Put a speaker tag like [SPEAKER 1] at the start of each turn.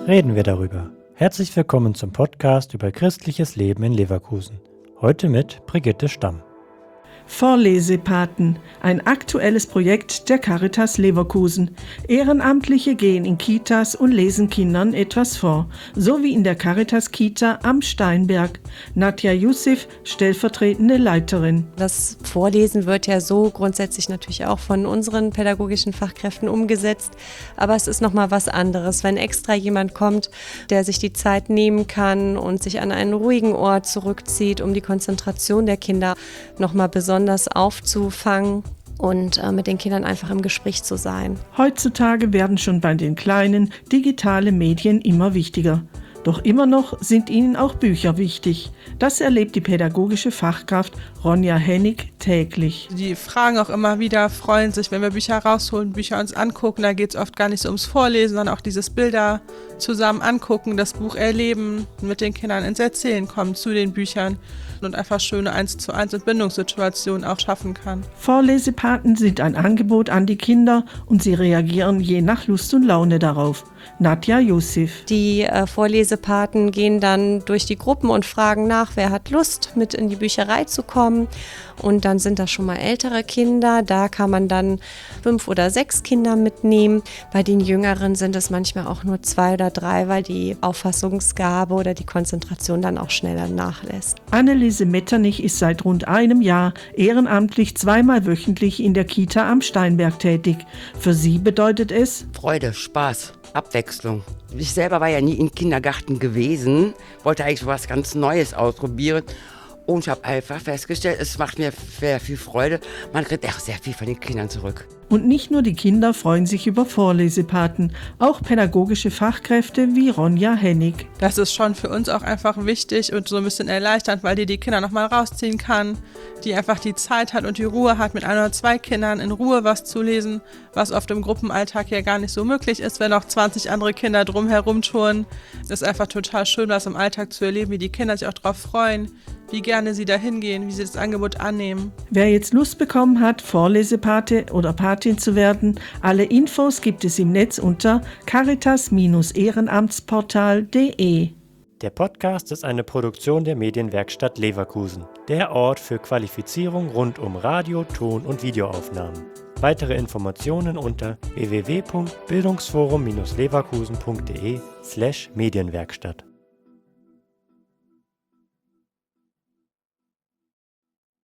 [SPEAKER 1] reden wir darüber. Herzlich willkommen zum Podcast über christliches Leben in Leverkusen. Heute mit Brigitte Stamm.
[SPEAKER 2] Vorlesepaten, ein aktuelles Projekt der Caritas Leverkusen. Ehrenamtliche gehen in Kitas und lesen Kindern etwas vor, so wie in der Caritas Kita am Steinberg. Nadja Yusuf, stellvertretende Leiterin.
[SPEAKER 3] Das Vorlesen wird ja so grundsätzlich natürlich auch von unseren pädagogischen Fachkräften umgesetzt, aber es ist nochmal was anderes, wenn extra jemand kommt, der sich die Zeit nehmen kann und sich an einen ruhigen Ort zurückzieht, um die Konzentration der Kinder nochmal besonders aufzufangen und mit den Kindern einfach im Gespräch zu sein.
[SPEAKER 2] Heutzutage werden schon bei den Kleinen digitale Medien immer wichtiger. Doch immer noch sind ihnen auch Bücher wichtig. Das erlebt die pädagogische Fachkraft Ronja Hennig täglich.
[SPEAKER 4] Die fragen auch immer wieder, freuen sich, wenn wir Bücher rausholen, Bücher uns angucken. Da geht es oft gar nicht so ums Vorlesen, sondern auch dieses Bilder zusammen angucken, das Buch erleben, mit den Kindern ins Erzählen kommen zu den Büchern und einfach schöne 1:1 Entbindungssituationen auch schaffen kann.
[SPEAKER 2] Vorlesepaten sind ein Angebot an die Kinder und sie reagieren je nach Lust und Laune darauf. Nadja Yusuf.
[SPEAKER 3] Die Vorlesepaten gehen dann durch die Gruppen und fragen nach, wer hat Lust, mit in die Bücherei zu kommen. Und dann sind das schon mal ältere Kinder. Da kann man dann 5 oder 6 Kinder mitnehmen. Bei den Jüngeren sind es manchmal auch nur 2 oder 3, weil die Auffassungsgabe oder die Konzentration dann auch schneller nachlässt.
[SPEAKER 2] Anneliese Metternich ist seit rund einem Jahr ehrenamtlich 2-mal wöchentlich in der Kita am Steinberg tätig. Für sie bedeutet es
[SPEAKER 5] Freude, Spaß, Abwechslung. Ich selber war ja nie im Kindergarten gewesen, wollte eigentlich was ganz Neues ausprobieren. Und ich habe einfach festgestellt, es macht mir sehr viel Freude. Man kriegt auch sehr viel von den Kindern zurück.
[SPEAKER 2] Und nicht nur die Kinder freuen sich über Vorlesepaten, auch pädagogische Fachkräfte wie Ronja Hennig.
[SPEAKER 4] Das ist schon für uns auch einfach wichtig und so ein bisschen erleichternd, weil die Kinder nochmal rausziehen kann, die einfach die Zeit hat und die Ruhe hat, mit 1 oder 2 Kindern in Ruhe was zu lesen, was oft im Gruppenalltag ja gar nicht so möglich ist, wenn auch 20 andere Kinder drumherum touren. Es ist einfach total schön, was im Alltag zu erleben, wie die Kinder sich auch darauf freuen, wie gerne sie da hingehen, wie sie das Angebot annehmen.
[SPEAKER 2] Wer jetzt Lust bekommen hat, Vorlesepate oder Patin zu werden, alle Infos gibt es im Netz unter caritas-ehrenamtsportal.de.
[SPEAKER 1] Der Podcast ist eine Produktion der Medienwerkstatt Leverkusen, der Ort für Qualifizierung rund um Radio-, Ton- und Videoaufnahmen. Weitere Informationen unter www.bildungsforum-leverkusen.de/Medienwerkstatt.